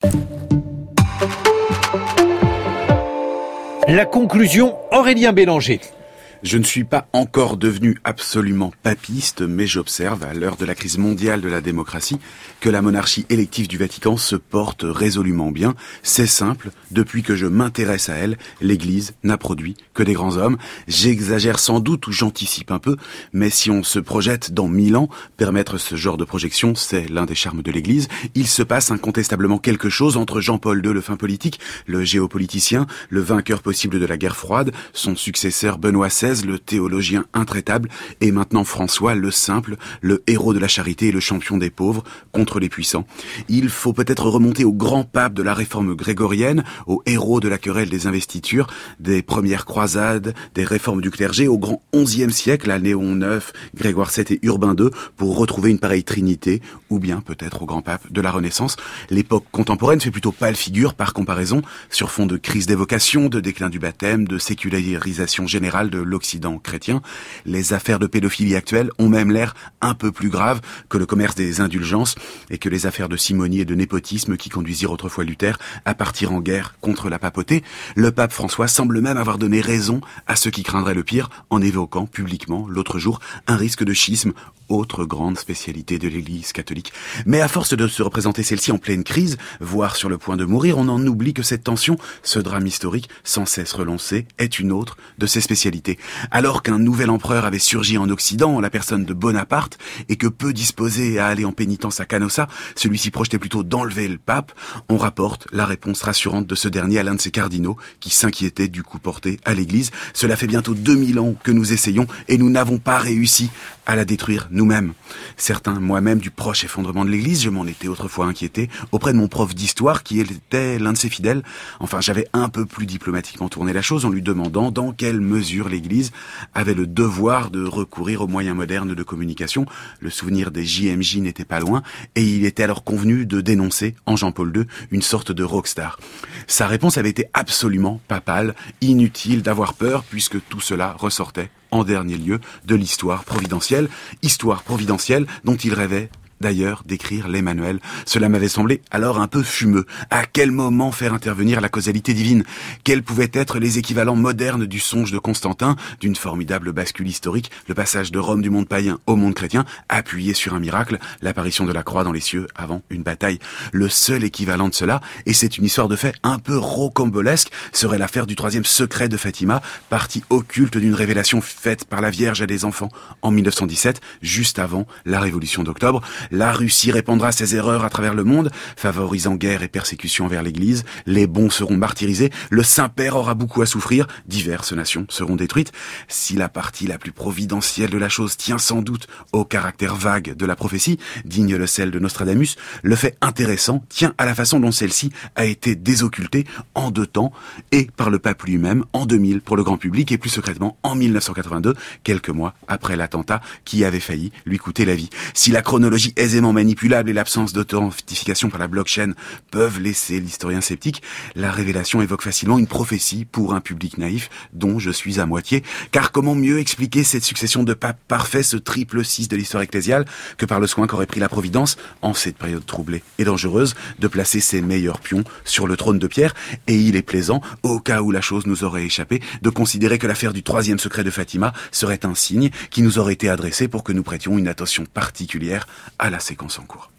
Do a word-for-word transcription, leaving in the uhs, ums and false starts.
La conclusion, Aurélien Bélanger. Je ne suis pas encore devenu absolument papiste, mais j'observe, à l'heure de la crise mondiale de la démocratie, que la monarchie élective du Vatican se porte résolument bien. C'est simple, depuis que je m'intéresse à elle, l'Église n'a produit que des grands hommes. J'exagère sans doute ou j'anticipe un peu, mais si on se projette dans mille ans, permettre ce genre de projection, c'est l'un des charmes de l'Église. Il se passe incontestablement quelque chose entre Jean-Paul deux, le fin politique, le géopoliticien, le vainqueur possible de la guerre froide, son successeur Benoît seize, le théologien intraitable, et maintenant François, le simple, le héros de la charité et le champion des pauvres contre les puissants. Il faut peut-être remonter au grand pape de la réforme grégorienne, au héros de la querelle des investitures, des premières croisades, des réformes du clergé, au grand onzième siècle, à Léon neuf, Grégoire sept et Urbain deux, pour retrouver une pareille trinité, ou bien peut-être au grand pape de la Renaissance. L'époque contemporaine fait plutôt pâle figure par comparaison, sur fond de crise des vocations, de déclin du baptême, de sécularisation générale de l'Occident chrétien. Les affaires de pédophilie actuelles ont même l'air un peu plus graves que le commerce des indulgences et que les affaires de simonie et de népotisme qui conduisirent autrefois Luther à partir en guerre contre la papauté. Le pape François semble même avoir donné raison à ceux qui craindraient le pire en évoquant publiquement l'autre jour un risque de schisme, autre grande spécialité de l'Église catholique. Mais à force de se représenter celle-ci en pleine crise, voire sur le point de mourir, on en oublie que cette tension, ce drame historique sans cesse relancé, est une autre de ses spécialités. Alors qu'un nouvel empereur avait surgi en Occident, en la personne de Bonaparte, et que peu disposé à aller en pénitence à Canossa, celui-ci projetait plutôt d'enlever le pape, on rapporte la réponse rassurante de ce dernier à l'un de ses cardinaux, qui s'inquiétait du coup porté à l'Église. Cela fait bientôt deux mille ans que nous essayons, et nous n'avons pas réussi à la détruire nous-mêmes. Certains, moi-même, du proche effondrement de l'Église, je m'en étais autrefois inquiété, auprès de mon prof d'histoire, qui était l'un de ses fidèles. Enfin, j'avais un peu plus diplomatiquement tourné la chose en lui demandant dans quelle mesure l'Église avait le devoir de recourir aux moyens modernes de communication. Le souvenir des J M J n'était pas loin, et il était alors convenu de dénoncer, en Jean-Paul deux, une sorte de rockstar. Sa réponse avait été absolument papale, inutile d'avoir peur, puisque tout cela ressortait en dernier lieu de l'histoire providentielle, histoire providentielle dont il rêvait d'ailleurs d'écrire les manuels. Cela m'avait semblé alors un peu fumeux. À quel moment faire intervenir la causalité divine? Quels pouvaient être les équivalents modernes du songe de Constantin, d'une formidable bascule historique, le passage de Rome du monde païen au monde chrétien, appuyé sur un miracle, l'apparition de la croix dans les cieux avant une bataille? Le seul équivalent de cela, et c'est une histoire de fait un peu rocambolesque, serait l'affaire du troisième secret de Fatima, partie occulte d'une révélation faite par la Vierge à des enfants en mille neuf cent dix-sept, juste avant la Révolution d'octobre. La Russie répandra ses erreurs à travers le monde, favorisant guerre et persécution envers l'Église. Les bons seront martyrisés. Le Saint-Père aura beaucoup à souffrir. Diverses nations seront détruites. Si la partie la plus providentielle de la chose tient sans doute au caractère vague de la prophétie, digne le sel de Nostradamus, le fait intéressant tient à la façon dont celle-ci a été désoccultée en deux temps et par le pape lui-même en deux mille pour le grand public et plus secrètement en mille neuf cent quatre-vingt-deux, quelques mois après l'attentat qui avait failli lui coûter la vie. Si la chronologie aisément manipulable et l'absence d'authentification par la blockchain peuvent laisser l'historien sceptique, la révélation évoque facilement une prophétie pour un public naïf dont je suis à moitié. Car comment mieux expliquer cette succession de papes parfaits, ce triple six de l'histoire ecclésiale, que par le soin qu'aurait pris la Providence, en cette période troublée et dangereuse, de placer ses meilleurs pions sur le trône de pierre. Et il est plaisant, au cas où la chose nous aurait échappé, de considérer que l'affaire du troisième secret de Fatima serait un signe qui nous aurait été adressé pour que nous prêtions une attention particulière à la séquence en cours.